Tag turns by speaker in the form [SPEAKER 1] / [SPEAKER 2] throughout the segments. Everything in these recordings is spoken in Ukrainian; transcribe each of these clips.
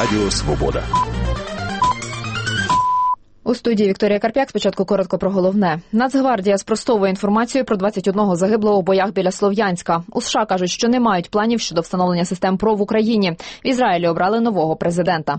[SPEAKER 1] Радіо Свобода.
[SPEAKER 2] У студії Вікторія Карп'як. Спочатку коротко про головне. Нацгвардія спростовує інформацію про 21 загиблого у боях біля Слов'янська. У США кажуть, що не мають планів щодо встановлення систем ПРО в Україні. В Ізраїлі обрали нового президента.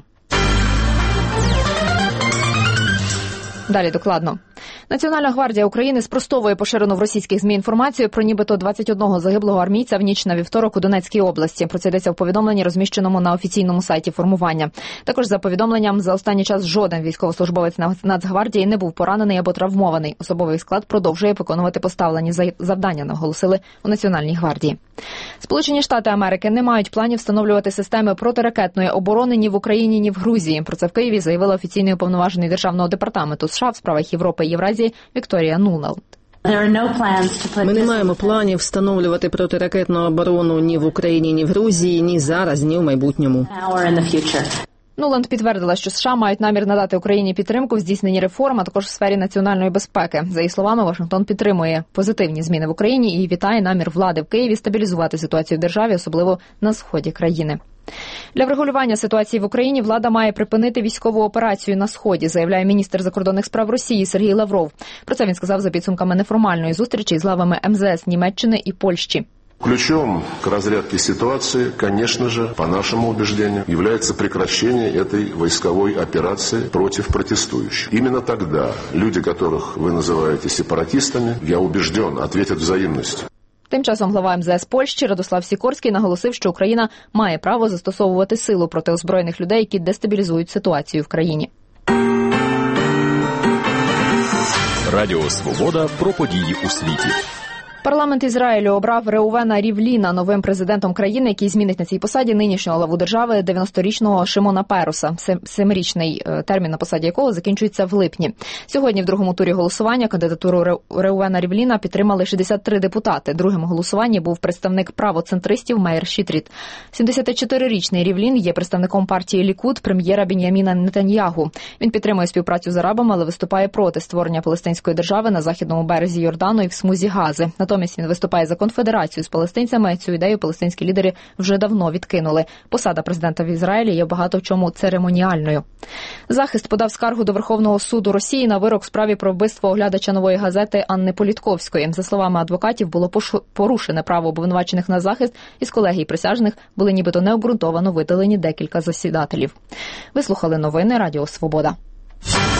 [SPEAKER 2] Далі докладно. Національна гвардія України спростовує поширену в російських ЗМІ інформацію про нібито 21 загиблого армійця в ніч на вівторок у Донецькій області. Про це йдеться в повідомленні, розміщеному на офіційному сайті формування. Також за повідомленням, за останній час жоден військовослужбовець Нацгвардії не був поранений або травмований. Особовий склад продовжує виконувати поставлені завдання, наголосили у Національній гвардії. Сполучені Штати Америки не мають планів встановлювати системи протиракетної оборони ні в Україні, ні в Грузії. Про це в Києві заявила офіційний уповноважений Державного департаменту США в справах Європи і Євразії Вікторія Нуланд.
[SPEAKER 3] Ми не маємо планів встановлювати протиракетну оборону ні в Україні, ні в Грузії, ні зараз, ні в майбутньому.
[SPEAKER 2] Нуланд підтвердила, що США мають намір надати Україні підтримку в здійсненні реформ, а також в сфері національної безпеки. За її словами, Вашингтон підтримує позитивні зміни в Україні і вітає намір влади в Києві стабілізувати ситуацію в державі, особливо на сході країни. Для врегулювання ситуації в Україні влада має припинити військову операцію на Сході, заявляє міністр закордонних справ Росії Сергій Лавров. Про це він сказав за підсумками неформальної зустрічі з главами МЗС Німеччини і Польщі.
[SPEAKER 4] Ключом к разрядке ситуации, конечно же, по нашему убеждению, является прекращение этой войсковой операции против протестующих. Именно тогда люди, которых вы называете сепаратистами, я убежден, ответят взаимностью.
[SPEAKER 2] Тим часом глава МЗС Польщі Радослав Сікорський наголосив, що Україна має право застосовувати силу проти озброєних людей, які дестабілізують ситуацію в країні.
[SPEAKER 1] Радіо Свобода про події у світі.
[SPEAKER 2] Парламент Ізраїлю обрав Реувена Рівліна новим президентом країни, який змінить на цій посаді нинішнього главу держави 90-річного Шимона Перуса, 7-річний термін на посаді якого закінчується в липні. Сьогодні в другому турі голосування кандидатуру Реувена Рівліна підтримали 63 депутати. Другим у голосуванні був представник правоцентристів Меїр Шітріт. 74-річний Рівлін є представником партії Лікуд прем'єра Бін'яміна Нетаньягу. Він підтримує співпрацю з арабами, але виступає проти створення палестинської держави на західному березі Йордану і в смузі Гази. Натомість він виступає за конфедерацію з палестинцями. Цю ідею палестинські лідери вже давно відкинули. Посада президента в Ізраїлі є багато в чому церемоніальною. Захист подав скаргу до Верховного суду Росії на вирок в справі про вбивство оглядача «Нової газети» Анни Політковської. За словами адвокатів, було порушене право обвинувачених на захист, і з колегій присяжних були нібито необґрунтовано видалені декілька засідателів. Ви слухали новини Радіо Свобода.